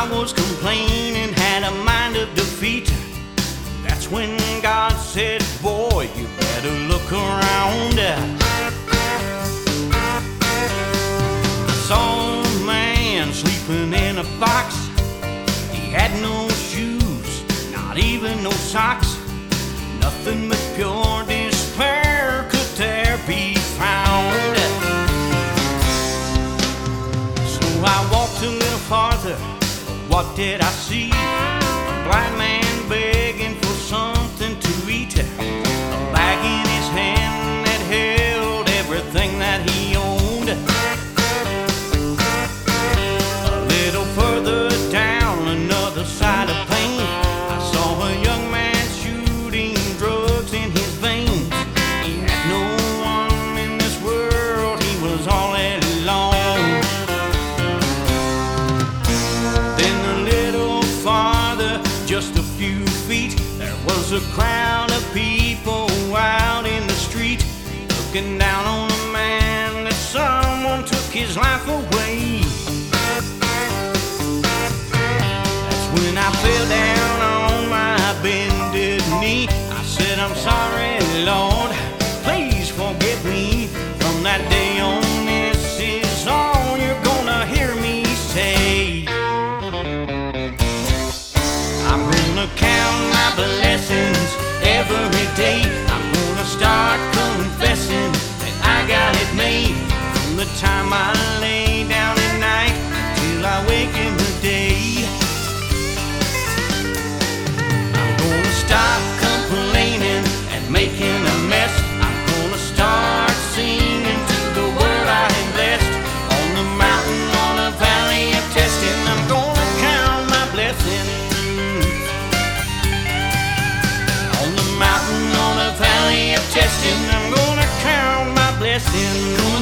I was complaining, had a mind of defeat. That's when God said, boy, you better look around. I saw a man sleeping in a box. He had no shoes, not even no socks. Nothing but pure despair could there be found. So I walked a little farther. What did I see? A blind man begging for something to eat. A bag in his hand that held everything that he owned. A little further down another side of pain, I saw a young man shooting drugs in his veins. He had no one in this world, he was all alone. Then a little farther, just a few feet, there was a crowd of people out in the street, looking down on a man that someone took his life away. That's when I fell down on my bended knee. I said, I'm sorry, Lord, please forgive me. From that day on, this is all you're gonna hear me say. I'm gonna count my blessings every day. I'm gonna start confessing that I got it made. From the time I lay down at night till I wake in the day. I'm gonna stop complaining and making a mess. I'm gonna start singing to the word I am blessed. On the mountain, on a valley of testing, I'm gonna count my blessings. On the mountain, on a valley of testing, I'm gonna count my blessings.